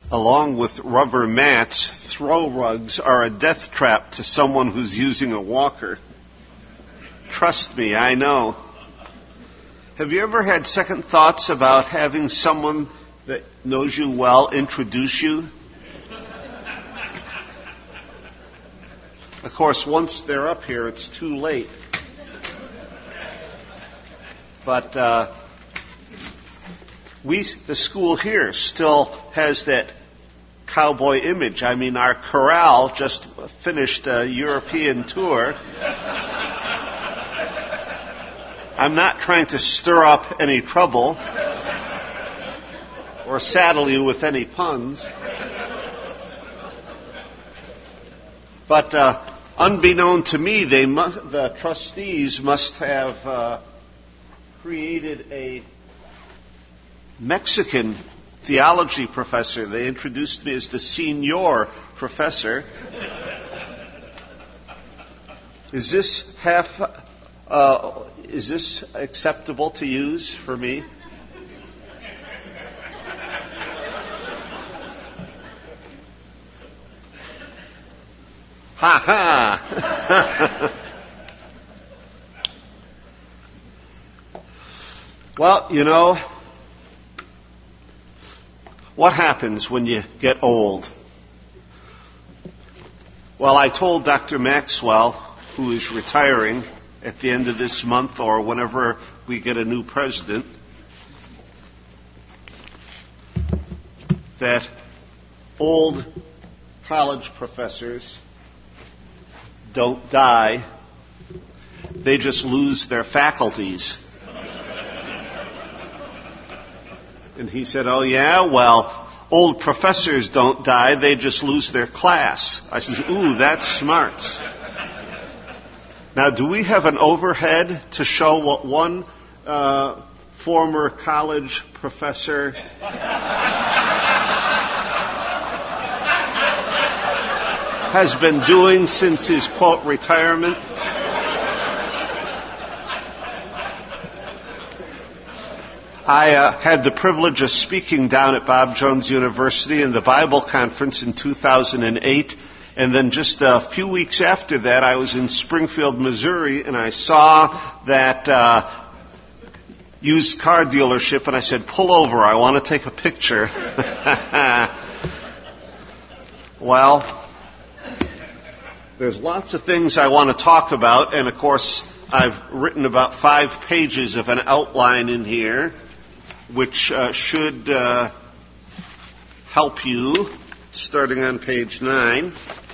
Along with rubber mats, throw rugs are a death trap to someone who's using a walker. Trust me, I know. Have you ever had second thoughts about having someone that knows you well introduce you? Of course, once they're up here, it's too late. But the school here still has that cowboy image. I mean, our chorale just finished a European tour. I'm not trying to stir up any trouble or saddle you with any puns. But unbeknown to me, the trustees must have created a Mexican theology professor. They introduced me as the senior professor. Is this acceptable to use for me? Ha ha! Well, you know, what happens when you get old? Well, I told Dr. Maxwell, who is retiring at the end of this month or whenever we get a new president, that old college professors don't die. They just lose their faculties. And he said, oh yeah, well, old professors don't die, they just lose their class. I said, ooh, that's smart. Now, do we have an overhead to show what one former college professor has been doing since his, quote, retirement? I had the privilege of speaking down at Bob Jones University in the Bible Conference in 2008, and then just a few weeks after that, I was in Springfield, Missouri, and I saw that used car dealership, and I said, pull over, I want to take a picture. Well, there's lots of things I want to talk about, and of course, I've written about 5 pages of an outline in here, which should help you, starting on page 9.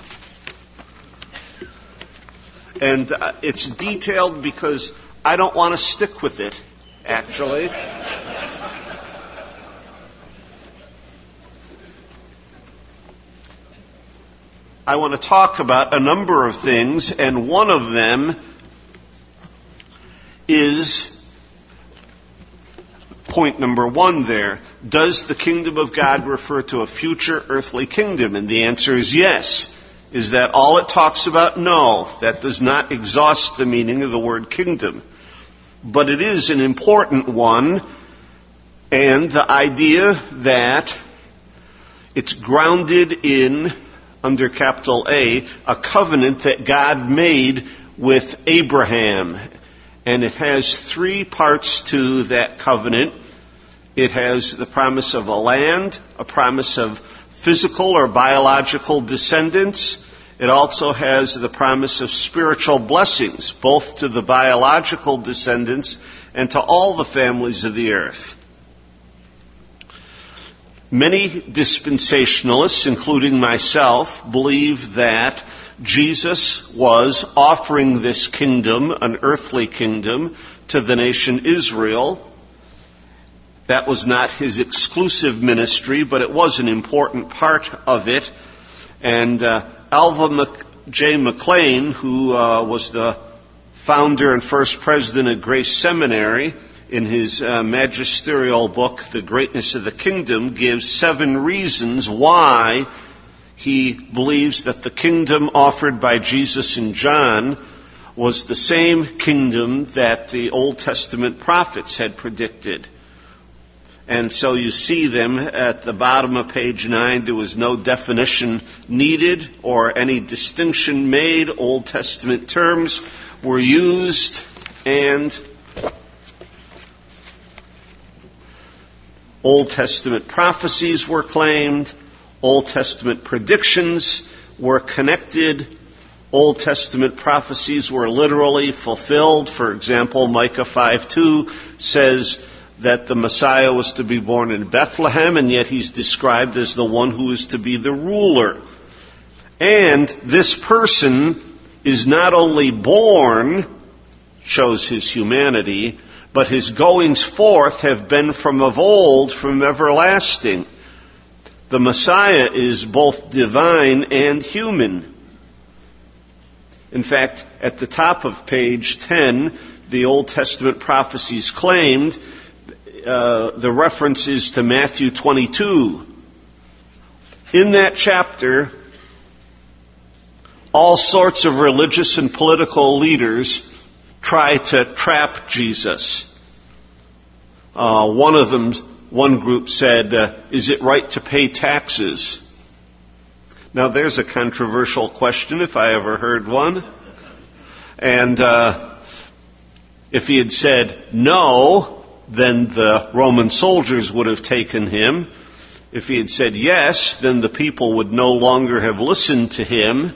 And it's detailed because I don't want to stick with it, actually. I want to talk about a number of things, and one of them is point number 1 there. Does the kingdom of God refer to a future earthly kingdom? And the answer is yes. Is that all it talks about? No. That does not exhaust the meaning of the word kingdom. But it is an important one, and the idea that it's grounded in, under capital A covenant that God made with Abraham. And it has 3 parts to that covenant. It has the promise of a land, a promise of physical or biological descendants. It also has the promise of spiritual blessings, both to the biological descendants and to all the families of the earth. Many dispensationalists, including myself, believe that Jesus was offering this kingdom, an earthly kingdom, to the nation Israel. That was not his exclusive ministry, but it was an important part of it. And Alva J. McLean, who was the founder and first president of Grace Seminary, in his magisterial book, The Greatness of the Kingdom, gives 7 reasons why he believes that the kingdom offered by Jesus in John was the same kingdom that the Old Testament prophets had predicted. And so you see them at the bottom of page 9. There was no definition needed or any distinction made. Old Testament terms were used, and Old Testament prophecies were claimed. Old Testament predictions were connected. Old Testament prophecies were literally fulfilled. For example, Micah 5:2 says that the Messiah was to be born in Bethlehem, and yet he's described as the one who is to be the ruler. And this person is not only born, shows his humanity, but his goings forth have been from of old, from everlasting. The Messiah is both divine and human. In fact, at the top of page 10, the Old Testament prophecies claimed the references to Matthew 22. In that chapter, all sorts of religious and political leaders try to trap Jesus. One group said, is it right to pay taxes? Now there's a controversial question if I ever heard one. And if he had said no, then the Roman soldiers would have taken him. If he had said yes, then the people would no longer have listened to him.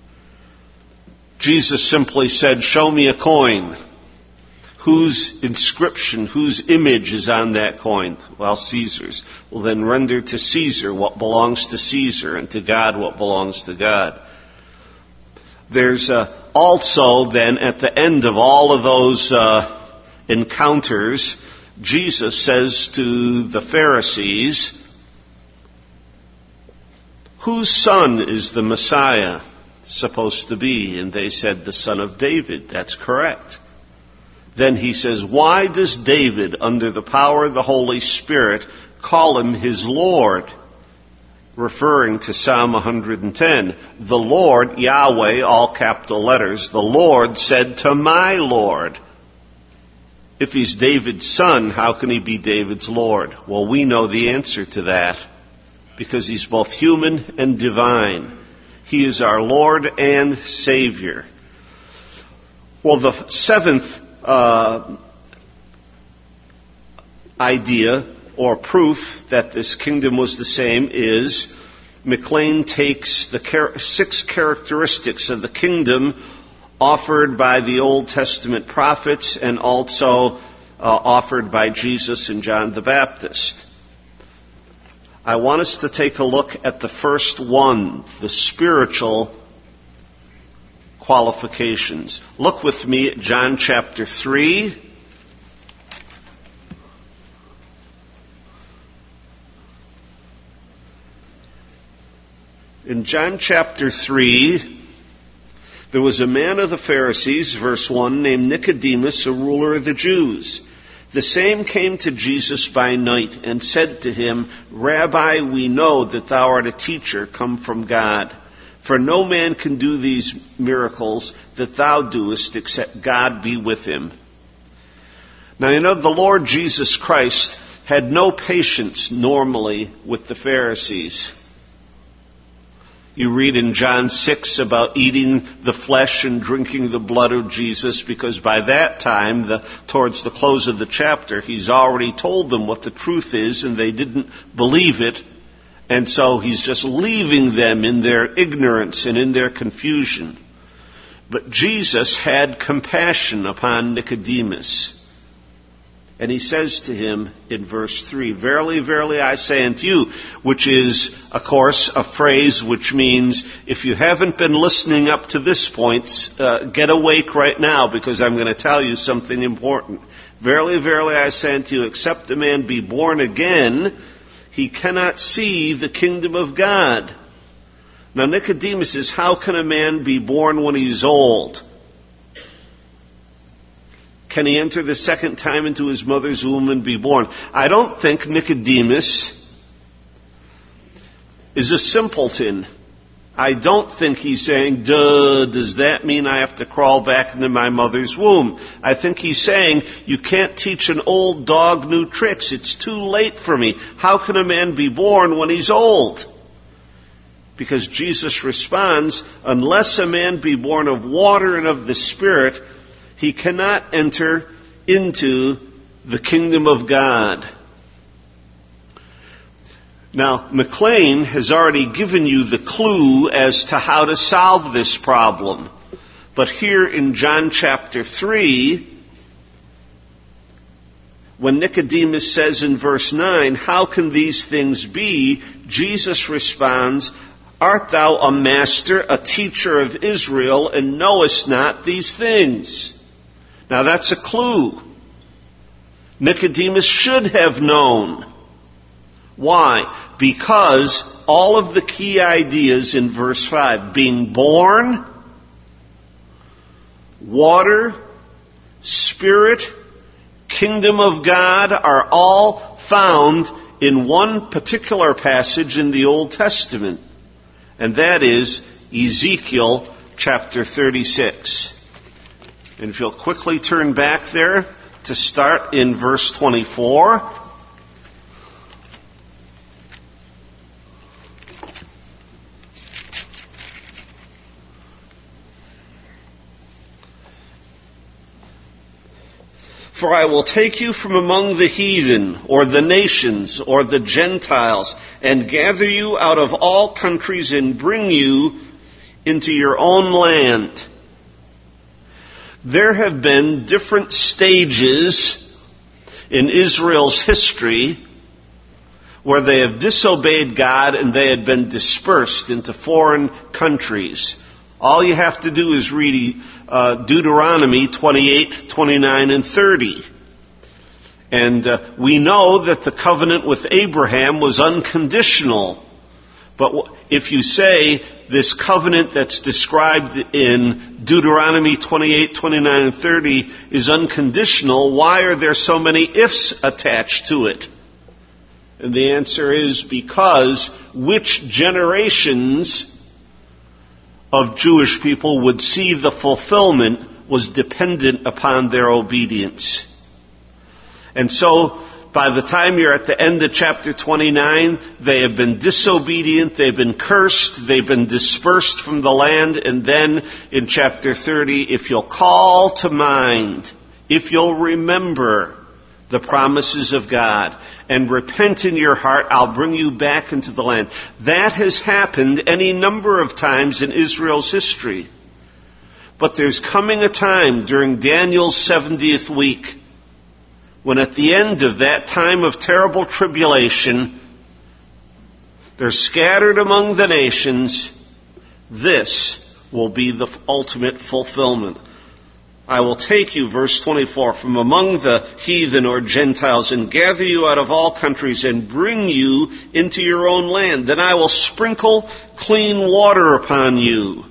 Jesus simply said, show me a coin. Whose inscription, whose image is on that coin? Well, Caesar's. Well, then render to Caesar what belongs to Caesar, and to God what belongs to God. There's also then at the end of all of those encounters, Jesus says to the Pharisees, whose son is the Messiah supposed to be? And they said, the son of David. That's correct. Then he says, why does David, under the power of the Holy Spirit, call him his Lord? Referring to Psalm 110. The Lord, Yahweh, all capital letters, the Lord said to my Lord. If he's David's son, how can he be David's Lord? Well, we know the answer to that, because he's both human and divine. He is our Lord and Savior. Well, the seventh idea or proof that this kingdom was the same is McLean takes the 6 characteristics of the kingdom offered by the Old Testament prophets and also offered by Jesus and John the Baptist. I want us to take a look at the first one, the spiritual qualifications. Look with me at John chapter 3. In John chapter 3, there was a man of the Pharisees, verse 1, named Nicodemus, a ruler of the Jews. The same came to Jesus by night and said to him, Rabbi, we know that thou art a teacher come from God. For no man can do these miracles that thou doest except God be with him. Now, you know, the Lord Jesus Christ had no patience normally with the Pharisees. You read in John 6 about eating the flesh and drinking the blood of Jesus, because by that time, towards the close of the chapter, he's already told them what the truth is, and they didn't believe it. And so he's just leaving them in their ignorance and in their confusion. But Jesus had compassion upon Nicodemus. And he says to him in verse 3, Verily, verily, I say unto you, which is, of course, a phrase which means, if you haven't been listening up to this point, get awake right now, because I'm going to tell you something important. Verily, verily, I say unto you, except a man be born again, he cannot see the kingdom of God. Now, Nicodemus says, how can a man be born when he's old? Can he enter the second time into his mother's womb and be born? I don't think Nicodemus is a simpleton. I don't think he's saying, duh, does that mean I have to crawl back into my mother's womb? I think he's saying, you can't teach an old dog new tricks. It's too late for me. How can a man be born when he's old? Because Jesus responds, unless a man be born of water and of the Spirit, he cannot enter into the kingdom of God. Now, McLean has already given you the clue as to how to solve this problem. But here in John chapter 3, when Nicodemus says in verse 9, how can these things be? Jesus responds, art thou a master, a teacher of Israel, and knowest not these things? Now that's a clue. Nicodemus should have known. Why? Because all of the key ideas in verse 5, being born, water, Spirit, kingdom of God, are all found in one particular passage in the Old Testament. And that is Ezekiel chapter 36. And if you'll quickly turn back there to start in verse 24. For I will take you from among the heathen, or the nations, or the Gentiles, and gather you out of all countries and bring you into your own land. There have been different stages in Israel's history where they have disobeyed God and they had been dispersed into foreign countries. All you have to do is read Deuteronomy 28, 29, and 30. And we know that the covenant with Abraham was unconditional. But if you say this covenant that's described in Deuteronomy 28, 29, and 30 is unconditional, why are there so many ifs attached to it? And the answer is because which generations of Jewish people would see the fulfillment was dependent upon their obedience. And so, by the time you're at the end of chapter 29, they have been disobedient, they've been cursed, they've been dispersed from the land, and then in chapter 30, if you'll call to mind, if you'll remember the promises of God and repent in your heart, I'll bring you back into the land. That has happened any number of times in Israel's history. But there's coming a time during Daniel's 70th week when at the end of that time of terrible tribulation, they're scattered among the nations. This will be the ultimate fulfillment. I will take you, verse 24, from among the heathen or Gentiles and gather you out of all countries and bring you into your own land. Then I will sprinkle clean water upon you.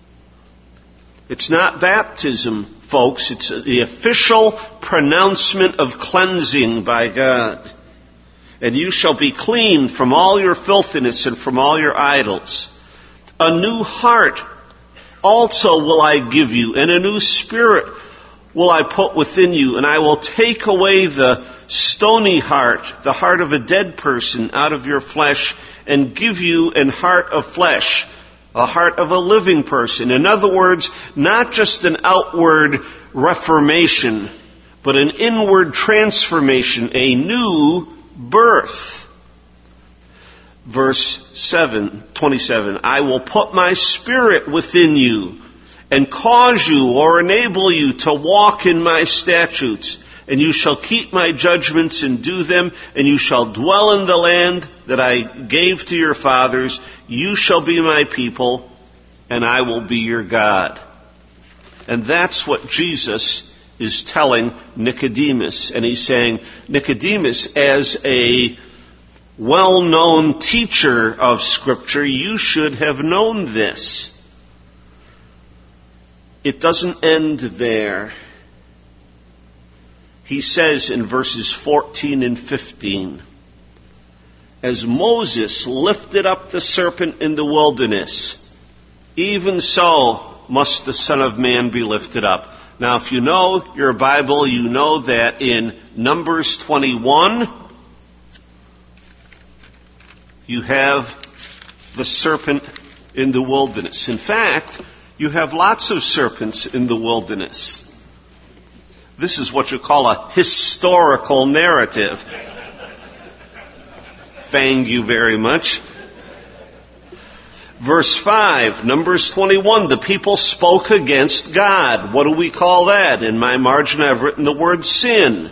It's not baptism, folks. It's the official pronouncement of cleansing by God. And you shall be clean from all your filthiness and from all your idols. A new heart also will I give you, and a new spirit will I put within you, and I will take away the stony heart, the heart of a dead person, out of your flesh, and give you an heart of flesh, a heart of a living person. In other words, not just an outward reformation, but an inward transformation, a new birth. Verse 27, I will put my spirit within you and cause you or enable you to walk in my statutes, and you shall keep my judgments and do them, and you shall dwell in the land that I gave to your fathers. You shall be my people, and I will be your God. And that's what Jesus is telling Nicodemus. And he's saying, Nicodemus, as a well-known teacher of Scripture, you should have known this. It doesn't end there. He says in verses 14 and 15, as Moses lifted up the serpent in the wilderness, even so must the Son of Man be lifted up. Now, if you know your Bible, you know that in Numbers 21, you have the serpent in the wilderness. In fact, you have lots of serpents in the wilderness. This is what you call a historical narrative. Thank you very much. Verse 5, Numbers 21, the people spoke against God. What do we call that? In my margin, I've written the word sin.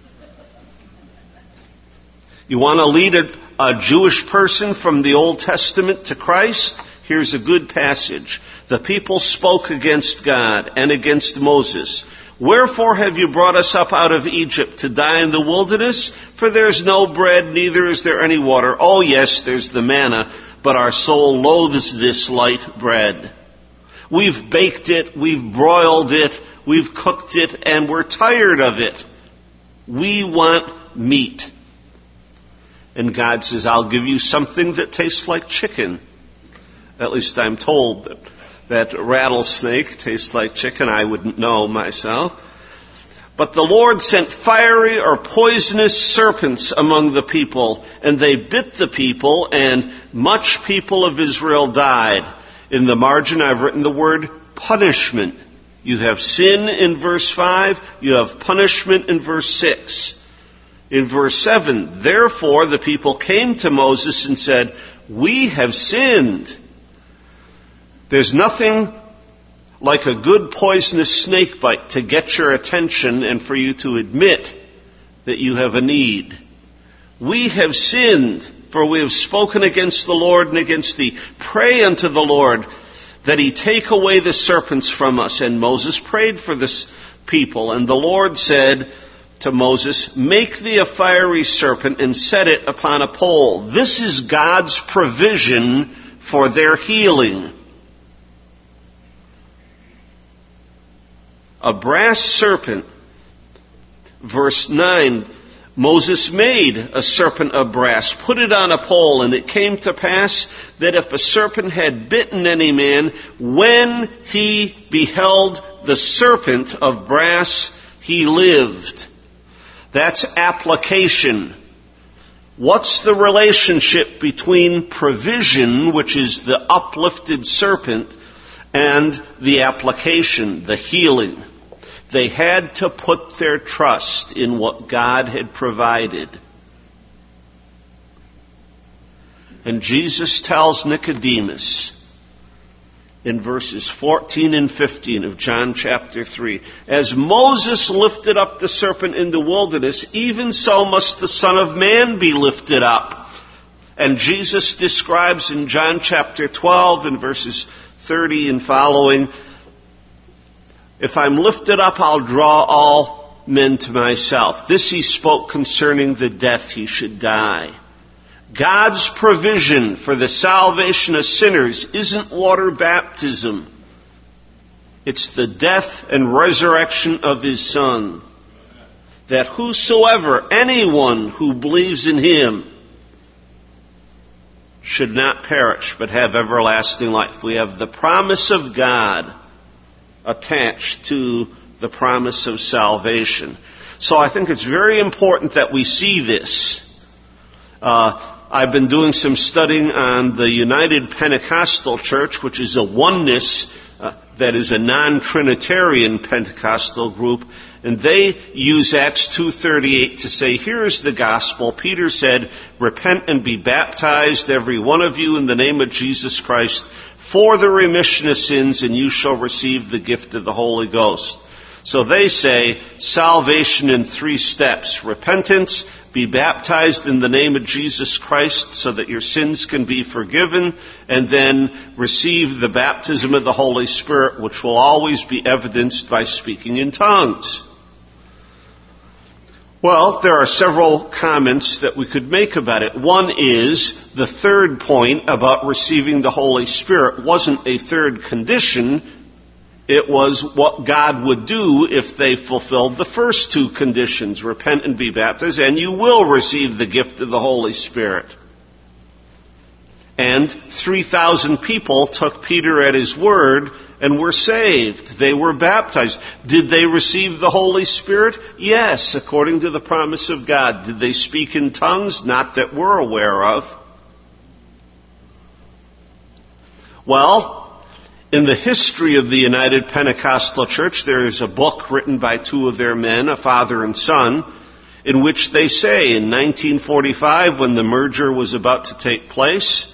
You want to lead a Jewish person from the Old Testament to Christ? Here's a good passage. The people spoke against God and against Moses. Wherefore have you brought us up out of Egypt to die in the wilderness? For there is no bread, neither is there any water. Oh yes, there's the manna, but our soul loathes this light bread. We've baked it, we've broiled it, we've cooked it, and we're tired of it. We want meat. And God says, I'll give you something that tastes like chicken. At least I'm told that rattlesnake tastes like chicken. I wouldn't know myself. But the Lord sent fiery or poisonous serpents among the people, and they bit the people, and much people of Israel died. In the margin, I've written the word punishment. You have sin in verse 5. You have punishment in verse 6. In verse 7, therefore the people came to Moses and said, we have sinned. There's nothing like a good poisonous snake bite to get your attention and for you to admit that you have a need. We have sinned, for we have spoken against the Lord and against thee. Pray unto the Lord that he take away the serpents from us. And Moses prayed for this people. And the Lord said to Moses, make thee a fiery serpent and set it upon a pole. This is God's provision for their healing. A brass serpent. Verse 9, Moses made a serpent of brass, put it on a pole, and it came to pass that if a serpent had bitten any man, when he beheld the serpent of brass, he lived. That's application. What's the relationship between provision, which is the uplifted serpent, and the application, the healing? They had to put their trust in what God had provided. And Jesus tells Nicodemus in verses 14 and 15 of John chapter 3, as Moses lifted up the serpent in the wilderness, even so must the Son of Man be lifted up. And Jesus describes in John chapter 12 in verses 30 and following, if I'm lifted up, I'll draw all men to myself. This he spoke concerning the death he should die. God's provision for the salvation of sinners isn't water baptism. It's the death and resurrection of his Son. That whosoever, anyone who believes in him, should not perish but have everlasting life. We have the promise of God attached to the promise of salvation. So I think it's very important that we see this. I've been doing some studying on the United Pentecostal Church, which is a oneness that is a non-Trinitarian Pentecostal group, and they use Acts 2:38 to say, here's the gospel. Peter said, repent and be baptized, every one of you, in the name of Jesus Christ, for the remission of sins, and you shall receive the gift of the Holy Ghost. So they say salvation in 3 steps. Repentance, be baptized in the name of Jesus Christ so that your sins can be forgiven, and then receive the baptism of the Holy Spirit, which will always be evidenced by speaking in tongues. Well, there are several comments that we could make about it. One is the third point about receiving the Holy Spirit wasn't a third condition. It was what God would do if they fulfilled the first 2 conditions, repent and be baptized, and you will receive the gift of the Holy Spirit. And 3,000 people took Peter at his word and were saved. They were baptized. Did they receive the Holy Spirit? Yes, according to the promise of God. Did they speak in tongues? Not that we're aware of. Well, in the history of the United Pentecostal Church, there is a book written by two of their men, a father and son, in which they say in 1945, when the merger was about to take place,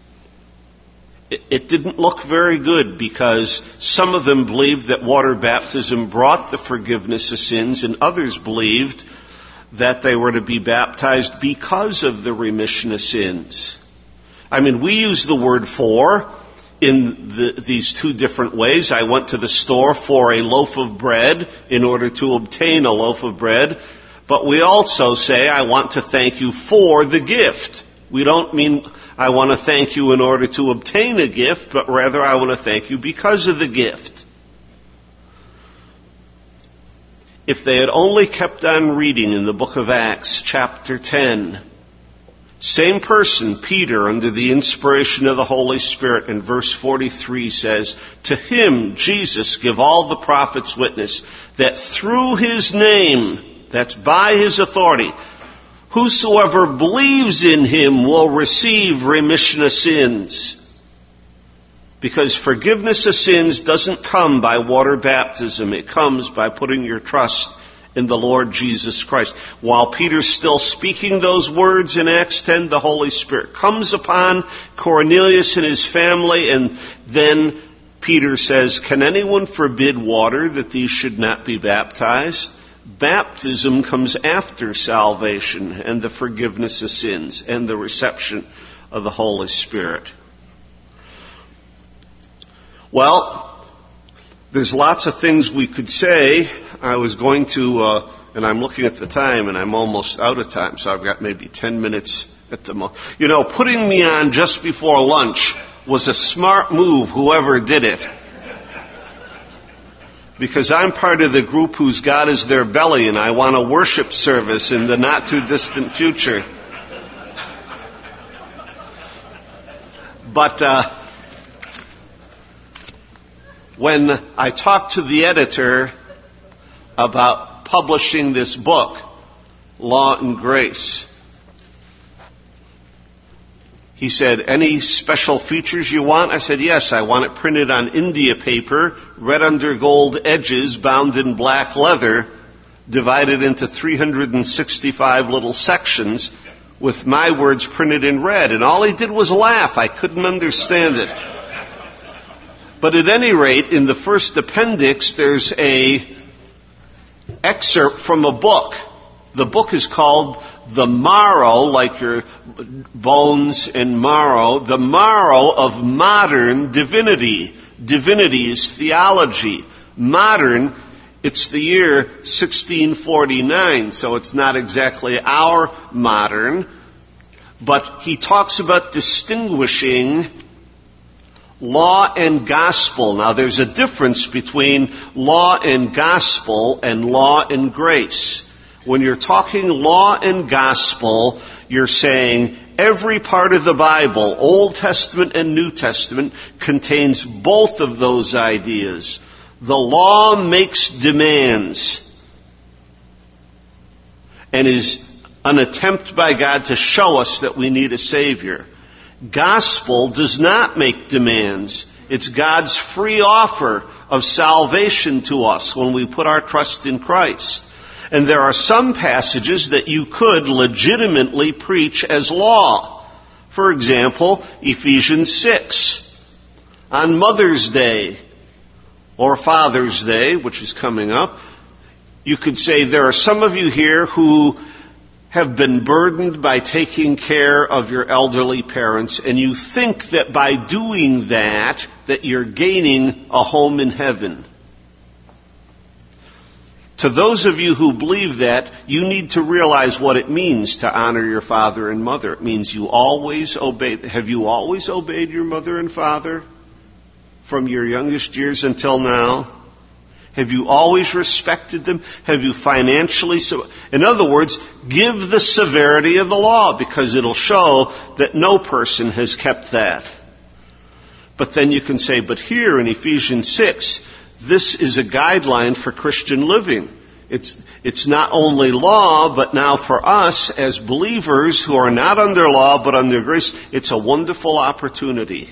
it didn't look very good because some of them believed that water baptism brought the forgiveness of sins, and others believed that they were to be baptized because of the remission of sins. I mean, we use the word "for" in these two different ways. I went to the store for a loaf of bread in order to obtain a loaf of bread. But we also say, I want to thank you for the gift. We don't mean I want to thank you in order to obtain a gift, but rather I want to thank you because of the gift. If they had only kept on reading in the book of Acts, chapter 10, same person, Peter, under the inspiration of the Holy Spirit, in verse 43 says, "To him, Jesus, give all the prophets witness, that through his name," that's by his authority, "whosoever believes in him will receive remission of sins." Because forgiveness of sins doesn't come by water baptism. It comes by putting your trust in the Lord Jesus Christ. While Peter's still speaking those words in Acts 10, the Holy Spirit comes upon Cornelius and his family, and then Peter says, "Can anyone forbid water that these should not be baptized?" Baptism comes after salvation and the forgiveness of sins and the reception of the Holy Spirit. Well, there's lots of things we could say. I was going to, and I'm looking at the time and I'm almost out of time, so I've got maybe 10 minutes at the most. You know, putting me on just before lunch was a smart move, whoever did it. Because I'm part of the group whose God is their belly, and I want a worship service in the not too distant future. But when I talked to the editor about publishing this book, Law and Grace, he said, "Any special features you want?" I said, "Yes, I want it printed on India paper, red under gold edges, bound in black leather, divided into 365 little sections, with my words printed in red." And all he did was laugh. I couldn't understand it. But at any rate, in the first appendix, there's a excerpt from a book. The book is called The Marrow, like your bones and marrow, the marrow of modern divinity. Divinity is theology. Modern, it's the year 1649, so it's not exactly our modern. But he talks about distinguishing law and gospel. Now, there's a difference between law and gospel and law and grace. When you're talking law and gospel, you're saying every part of the Bible, Old Testament and New Testament, contains both of those ideas. The law makes demands and is an attempt by God to show us that we need a Savior. Gospel does not make demands. It's God's free offer of salvation to us when we put our trust in Christ. And there are some passages that you could legitimately preach as law. For example, Ephesians 6. On Mother's Day, or Father's Day, which is coming up, you could say there are some of you here who have been burdened by taking care of your elderly parents, and you think that by doing that you're gaining a home in heaven. To those of you who believe that, you need to realize what it means to honor your father and mother. It means you always obey. Have you always obeyed your mother and father from your youngest years until now? Have you always respected them? Have you financially? In other words, give the severity of the law, because it'll show that no person has kept that. But then you can say, but here in Ephesians 6, this is a guideline for Christian living. It's not only law, but now for us as believers who are not under law but under grace, it's a wonderful opportunity.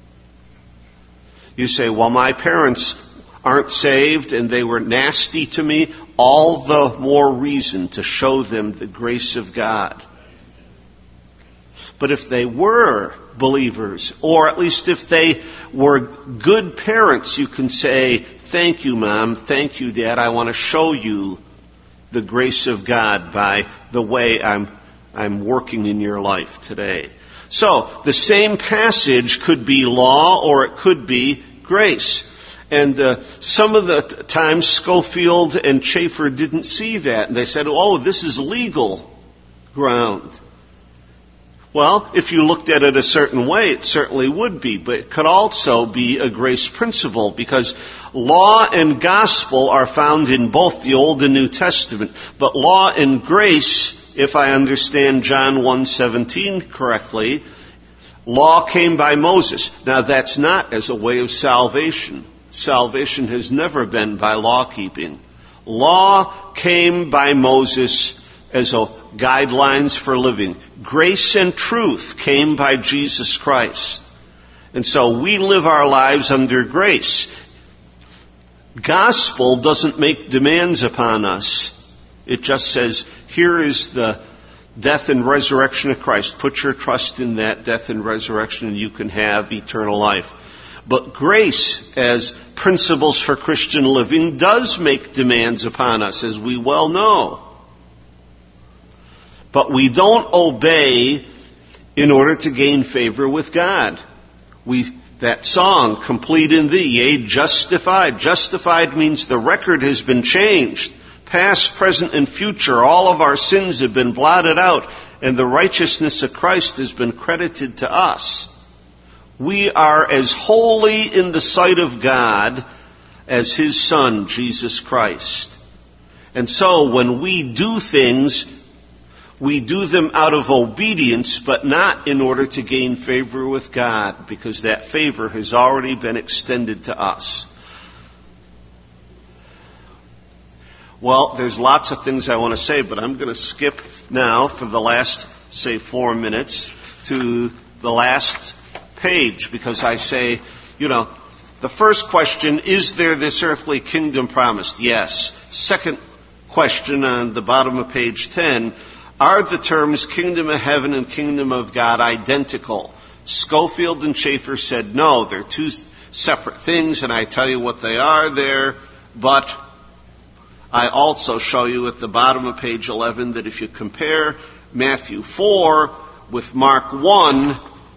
You say, well, my parents aren't saved and they were nasty to me. All the more reason to show them the grace of God. But if they were believers, or at least if they were good parents, you can say, thank you, Mom, thank you, Dad, I want to show you the grace of God by the way I'm working in your life today. So, the same passage could be law or it could be grace. And some of the times Scofield and Schaeffer didn't see that. And they said, oh, this is legal ground. Well, if you looked at it a certain way, it certainly would be. But it could also be a grace principle, because law and gospel are found in both the Old and New Testament. But law and grace, if I understand John 1:17 correctly, law came by Moses. Now, that's not as a way of salvation. Salvation has never been by law keeping. Law came by Moses as guidelines for living. Grace and truth came by Jesus Christ. And so we live our lives under grace. Gospel doesn't make demands upon us. It just says, here is the death and resurrection of Christ. Put your trust in that death and resurrection and you can have eternal life. But grace, as principles for Christian living, does make demands upon us, as we well know. But we don't obey in order to gain favor with God. That song, complete in thee, yea, justified. Justified means the record has been changed. Past, present, and future, all of our sins have been blotted out, and the righteousness of Christ has been credited to us. We are as holy in the sight of God as His Son, Jesus Christ. And so when we do things, we do them out of obedience, but not in order to gain favor with God, because that favor has already been extended to us. Well, there's lots of things I want to say, but I'm going to skip now for the last, 4 minutes to the last page, because I say, the first question, is there this earthly kingdom promised? Yes. Second question on the bottom of page 10, are the terms kingdom of heaven and kingdom of God identical? Scofield and Schaeffer said no, they're two separate things, and I tell you what they are there, but I also show you at the bottom of page 11 that if you compare Matthew 4 with Mark 1,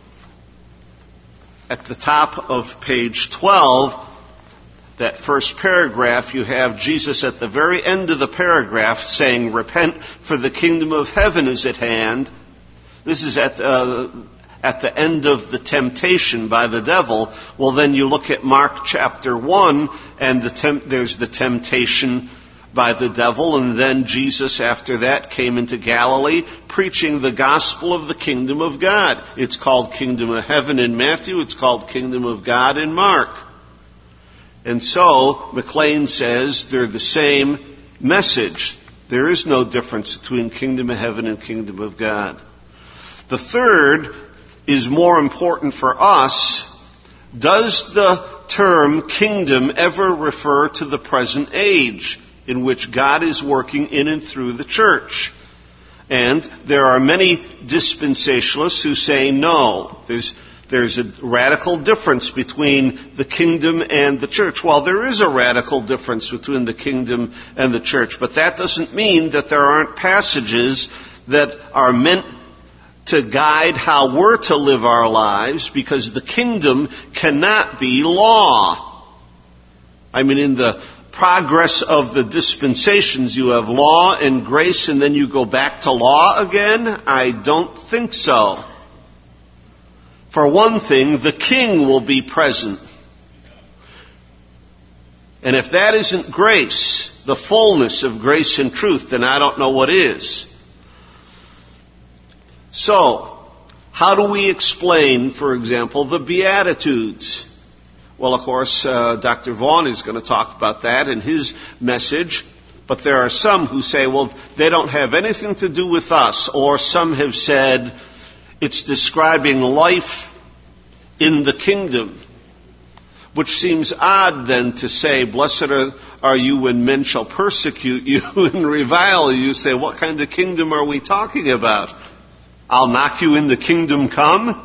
at the top of page 12, that first paragraph, you have Jesus at the very end of the paragraph saying, repent, for the kingdom of heaven is at hand. This is at the end of the temptation by the devil. Well, then you look at Mark chapter 1, and there's the temptation by the devil, and then Jesus after that came into Galilee preaching the gospel of the kingdom of God. It's called kingdom of heaven in Matthew, it's called kingdom of God in Mark. And so, McLean says they're the same message. There is no difference between kingdom of heaven and kingdom of God. The third is more important for us. Does the term kingdom ever refer to the present age in which God is working in and through the church? And there are many dispensationalists who say no. There's a radical difference between the kingdom and the church. Well, there is a radical difference between the kingdom and the church, but that doesn't mean that there aren't passages that are meant to guide how we're to live our lives, because the kingdom cannot be law. I mean, in the progress of the dispensations, you have law and grace, and then you go back to law again? I don't think so. For one thing, the king will be present. And if that isn't grace, the fullness of grace and truth, then I don't know what is. So, how do we explain, for example, the Beatitudes? Well, of course, Dr. Vaughn is going to talk about that in his message. But there are some who say, well, they don't have anything to do with us. Or some have said it's describing life in the kingdom. Which seems odd then to say, blessed are you when men shall persecute you and revile you. You say, what kind of kingdom are we talking about? I'll knock you in the kingdom come?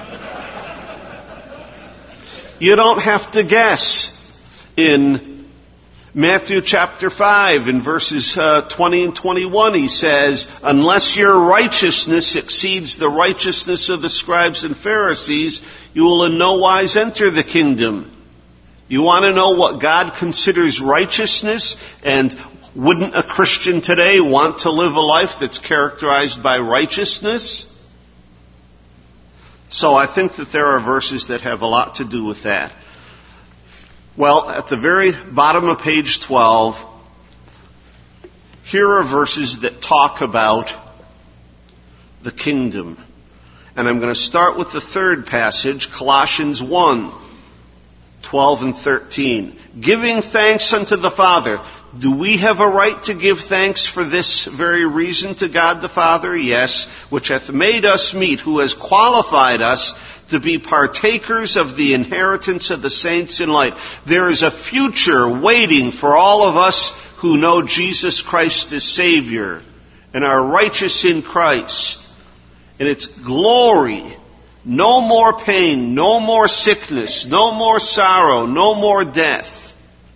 You don't have to guess. In Matthew chapter 5, in verses 20 and 21, he says, unless your righteousness exceeds the righteousness of the scribes and Pharisees, you will in no wise enter the kingdom. You want to know what God considers righteousness? And wouldn't a Christian today want to live a life that's characterized by righteousness? So I think that there are verses that have a lot to do with that. Well, at the very bottom of page 12, here are verses that talk about the kingdom. And I'm going to start with the third passage, Colossians 1. 12 and 13. Giving thanks unto the Father. Do we have a right to give thanks for this very reason to God the Father? Yes, which hath made us meet, who has qualified us to be partakers of the inheritance of the saints in light. There is a future waiting for all of us who know Jesus Christ as Savior and are righteous in Christ. And it's glory. No more pain, no more sickness, no more sorrow, no more death.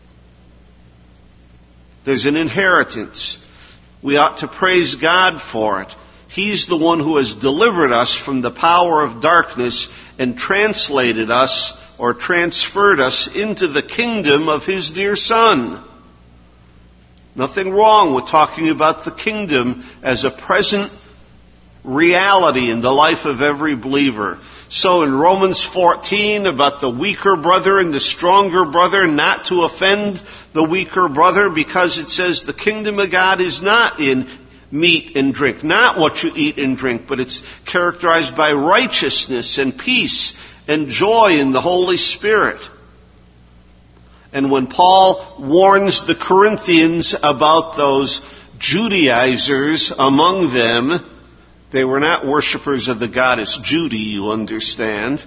There's an inheritance. We ought to praise God for it. He's the one who has delivered us from the power of darkness and translated us or transferred us into the kingdom of His dear Son. Nothing wrong with talking about the kingdom as a present reality in the life of every believer. So in Romans 14 about the weaker brother and the stronger brother, not to offend the weaker brother, because it says the kingdom of God is not in meat and drink, not what you eat and drink, but it's characterized by righteousness and peace and joy in the Holy Spirit. And when Paul warns the Corinthians about those Judaizers among them, they were not worshippers of the goddess Judy, you understand.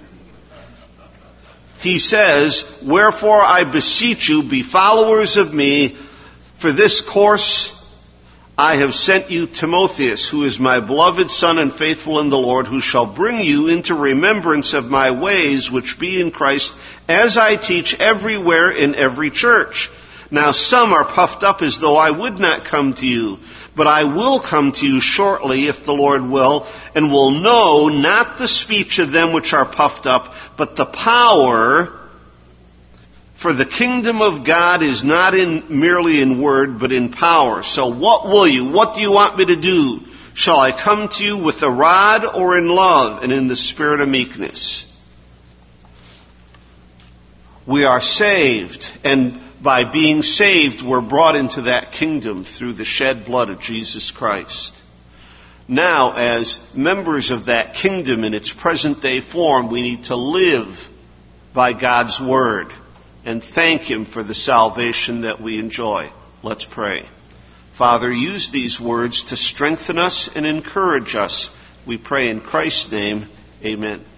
He says, wherefore I beseech you, be followers of me. For this course I have sent you Timotheus, who is my beloved son and faithful in the Lord, who shall bring you into remembrance of my ways which be in Christ, as I teach everywhere in every church. Now some are puffed up as though I would not come to you. But I will come to you shortly, if the Lord will, and will know not the speech of them which are puffed up, but the power. For the kingdom of God is not merely in word, but in power. So what will you? What do you want me to do? Shall I come to you with a rod or in love and in the spirit of meekness? We are saved, and by being saved, we're brought into that kingdom through the shed blood of Jesus Christ. Now, as members of that kingdom in its present day form, we need to live by God's word and thank Him for the salvation that we enjoy. Let's pray. Father, use these words to strengthen us and encourage us. We pray in Christ's name. Amen.